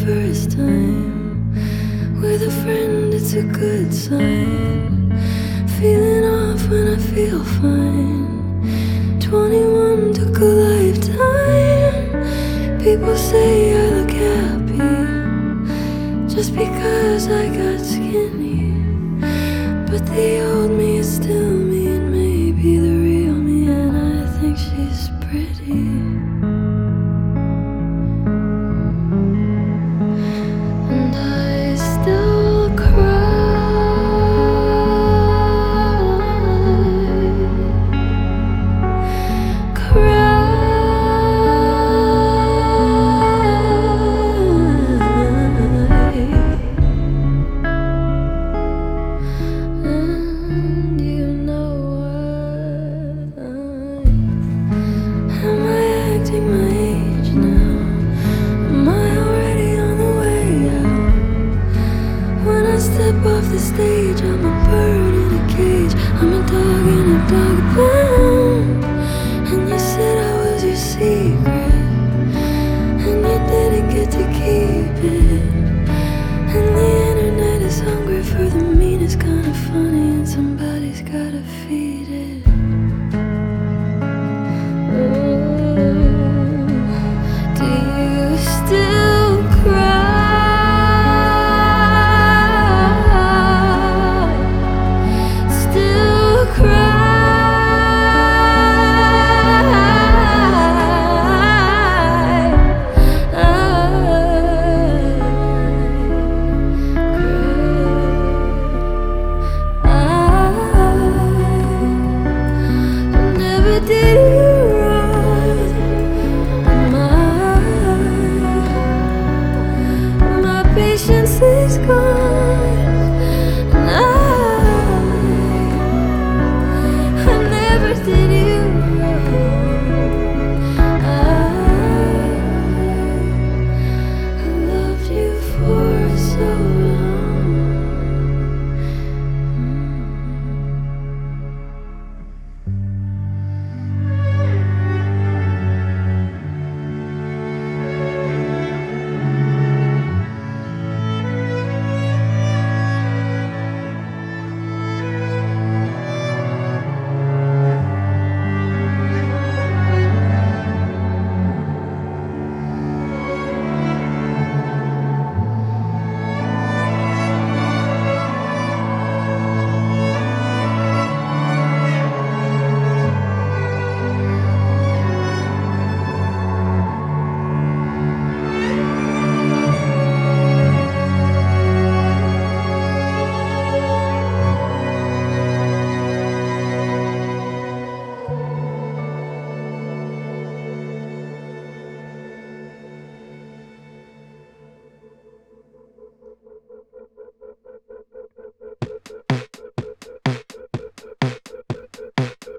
first time. With a friend, it's a good sign. Feeling off when I feel fine. 21 took a lifetime. People say I look happy just because I got skinny. But the old me is still me, and maybe the real me, and I think she's pretty. And I still cry. And you know what? Am I acting my age now? Am I already on the way out? When I step off the stage, I'm a bird in a cage. I'm a dog in a dog pound. And you said I was your secret, and you didn't get to keep it. And the internet is hungry for the meanest kind of funny, and somebody's gotta feed